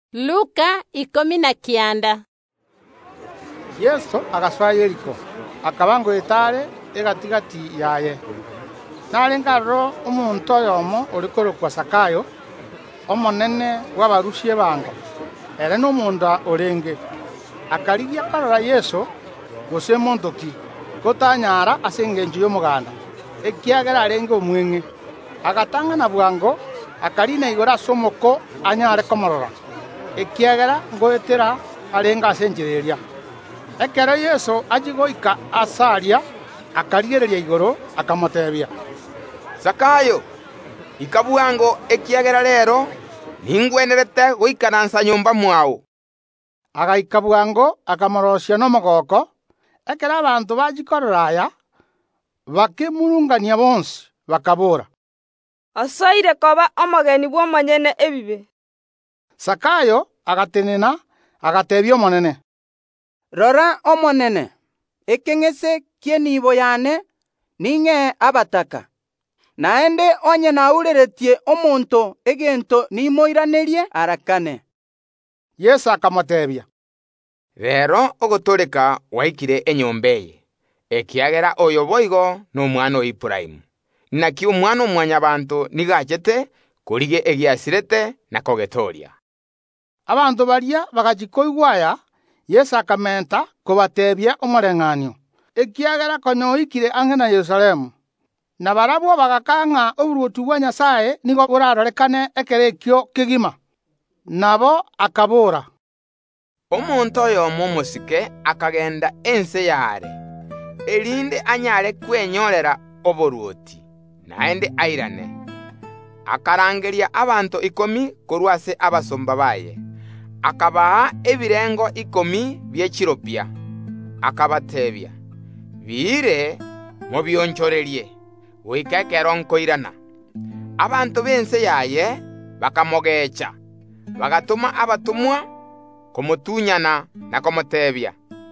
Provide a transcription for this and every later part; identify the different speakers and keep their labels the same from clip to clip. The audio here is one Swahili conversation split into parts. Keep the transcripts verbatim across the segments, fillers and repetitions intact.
Speaker 1: Luka ikomi na kianda.
Speaker 2: Yesu agaswa Yeriko akabango etare egatigati yaye nare ngarro omuntu oyomo orikorokwa Sakayo omonene w'abarusie bango ere n'omunda orenge akarigia karora Yesu gose montoki kotanyara ase engencho y'omoganda ekiagera arenge omweng'e agatang'ana bwango akarina igoro ase omoko anyare komorora ekiagera ngoetera arenga ase enchera eria. Ekero Yesu ajigoika asaria akarigereria igoro akamotebia,
Speaker 3: Sakayo, ikabwango ekiagera rero ningwenerete goikaransa nyumba mwao.
Speaker 2: Agaika bwango akamorosia n'omogoko. Ekero abanto bajikorora aya bakemurungania bonsi bakabora,
Speaker 4: Asaire koba omogeni bw'omonyene ebibe.
Speaker 2: Sakayo agatenena agatebia omonene,
Speaker 5: Rora omonene, ekeng'ese kienibo yane ning'e abataka. Naende onye naureretie omonto egento nimoiranerie arakane.
Speaker 2: Yesu akamotebia,
Speaker 3: Rero ogotoreka waikire enyomba eye ekiagera oyo boigo n'omwana o Iburahimu naki omwana omwanyabanto nigachete korige egiasirete na kogetoria.
Speaker 2: Abanto baria bagachikoigwa aya Yesu akamenta kobatebia omoreng'anio ekiagera konya oikire ang'e na Yerusalemu na barabwo bagakang'a oburuoti bwa Nyasaye nigo burarorekane ekero ekio kegima. Nabo akabora,
Speaker 3: Omonto oyomo omosike akagenda ense yare erinde anyare kwenyorera oboruoti naende airane akarangeria abanto ikomi korwa ase abasomba baye akabaha ebirengo ikomi by'ekiropia akabatebia, Biire mobionchorerie goika ekero nkoirana. Abanto b'ense yaye bakamogecha bagatuma abatumwa komotunyana na komotebia,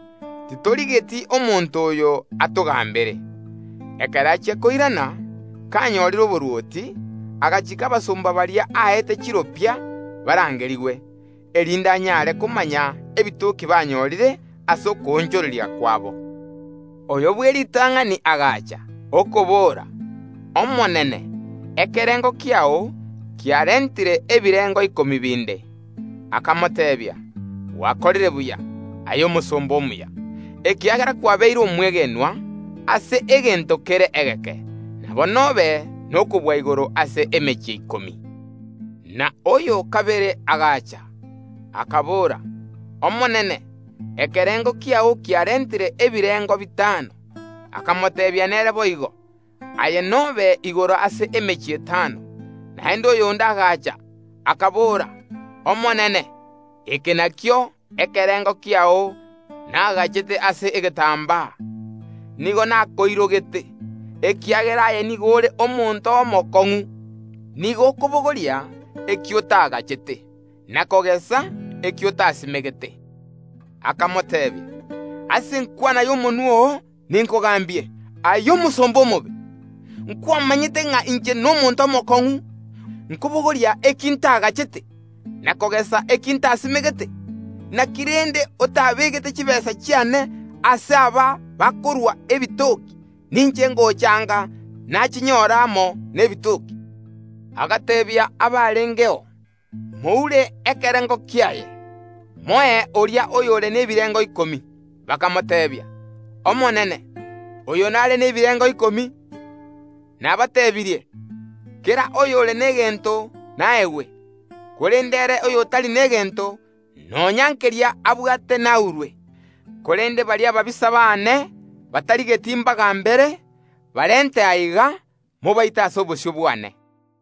Speaker 3: Titorigeti omonto oyo atogambere. Ekero achia koirana kanyorire oboruoti agachika abasomba baria aete chiropia barangerigwe erinde anyare komanya ebitoki banyorire ase okonchoreria kwabo. Oyo bweritang'ani agacha okobora, Omonene, ekerengo kiao kiarentire ebirengo ikomi binde. Akamotebia, Wakorire buya ayo omosomba omuya ekiagera kwabeire omwegenwa ase egento kere egeke nabo nobe nokobwa igoro ase emechie ikomi. Na oyo kabere agacha akabora, Omonene, ekerengo kiao kiarentire ebirengo bitano. Akamotebia nere boigo aye nobe igoro ase emechie etano. Naende oyo onde agacha akabora, Omonene, eke nakio ekerengo kiao nagachete ase egetamba. Nigo nakoirogete ekiagera aye nigo ore omonto omokong'u. Nigo okobogoria ekio tagachete nakogesa ekio tasimegete. Akamotebia, ase nkwana y'omonwa ninkogambie ayo omosomba omobe nkwamanyete ng'a inche n'omonto omokong'u nkobogoria eki ntagachete nakogesa eki ntasimegete nakirende otabegete chibesa chiane ase aba bakorwa ebitoki ninche ngochanga nachinyoramo n'ebitoki. Agatebia abarengeo, Moure ekerengo kiaye moe oria oyore n'ebirengo ikomi. Bakamotebia, Omonene, oyo nare n'ebirengo ikomi. Nabatebirie, Kera oyore n'egento naewe korendere oyo tari n'egento nonyankeria abwate naurwe. Korende baria babisa bane batarigeti mbagambere barente aiga mobaita ase obosio bwane.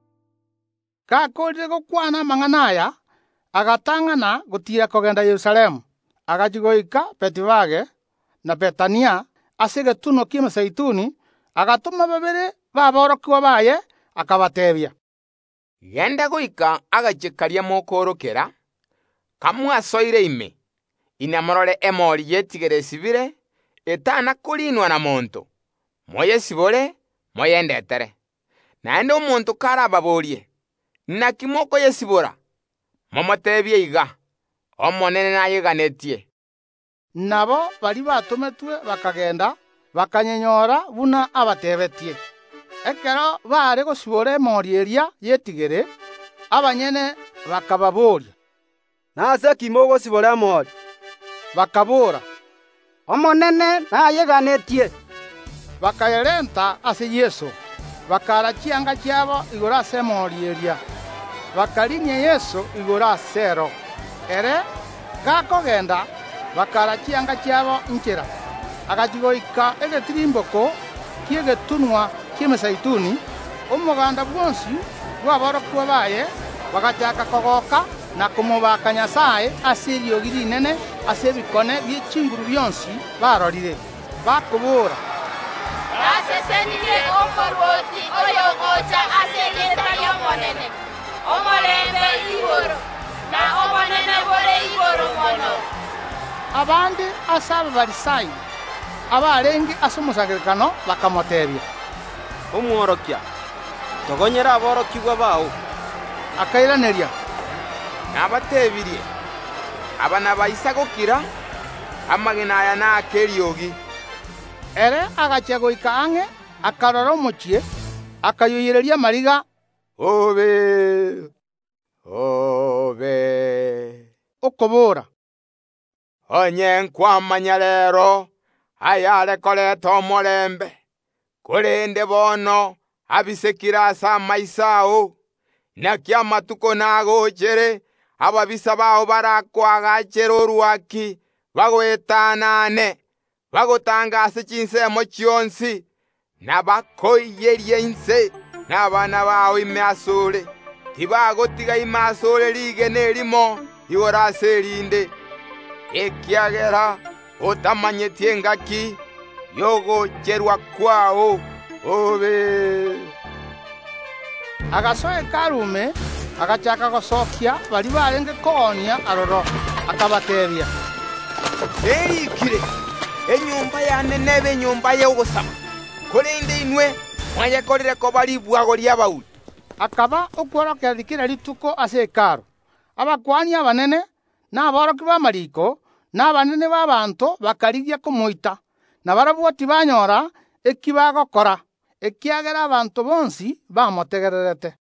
Speaker 2: Kakorire gokwana amang'ana aya agatang'ana gotira kogenda Yerusalemu agachigoika Betifage na Betania ase egetuno kia Emezeituni. Agatuma babere baborokiwa baye akabatebia,
Speaker 3: Genda goika agachekaria mokorokera kamwasoire ime inamorore emori yetigere sibire etana korinwa na monto moye sibore moyendetere naende omonto karababorie naki moko yesibora momotebie iga omonene nayeganetie.
Speaker 2: Nabo bari batumetwe bakagenda bakanyenyora buna abatebetie. Ekero bare gosibora emori eria yetigere, abanyene bakababoria.
Speaker 6: Nase kimo gosibora emori?
Speaker 2: Bakabora,
Speaker 5: omonene nayeganetie.
Speaker 2: bakayerenta ase Yesu, bakara chianga chiabo igoro ase emori eria, bakarinyia Yesu igoro asero. Ere gakogenda bakara chianga chiabo nchera, agachigoika egetirimboko kiegetunwa kiemesaituni. Omoganda bwonsi bwaborokwa baye bagachaka kogoka na kumubaka Nyasaye ase eriogi rinene ase ebikone bie chinguru bionsi barorire, bakobora,
Speaker 1: Asesenire okorwoti oyogocha ase erieta riomonene, omorembe igoro, na omonene bore igoro mono.
Speaker 2: abandi ase ababarisai abarenge ase omosangerekano bakamotebia.
Speaker 6: Omworokia, togonyera aborokigwa bao.
Speaker 2: Akairaneria,
Speaker 3: Nabatebirie, aba nabaisa gokira, amagena aya nake eriogi.
Speaker 2: ere agachia goika ang'e, akarora omochie, akayoiyereria mariga,
Speaker 3: Obe, obe.
Speaker 2: okobora,
Speaker 3: Onye nkwamanya rero, ayare koreta omorembe. Korende bono, abisekira ase amaisa ao. Naki amatuko nagochere, ababisa bao barakwagachere orwaki, bagoetanane, bagotanga ase chinsemo chionsi, nabakoiyerie inse, n'abana bao ime asore. Tibagotiga ime asore rigene erimo, igoro ase erinde. Ekiagera otamanyetie engaki yogocherwa kwao. Obe.
Speaker 2: agasoeka arume, agachaka gosokia bari barenge koonia aroro, akabatebia.
Speaker 3: Erikire, enyumba yanene ebe enyumba y'ogosaba. Korende inwe, mwanyekorire ko bari bwago liabauli.
Speaker 2: Akaba okworokia rikira rituko ase ekaro. Abakwani abanene n'aboroki b'amariko n'abanene b'abanto bakarigia komoita, na barabwoti banyora eki bagokora, ekiagera abanto bonsi bamotegererete.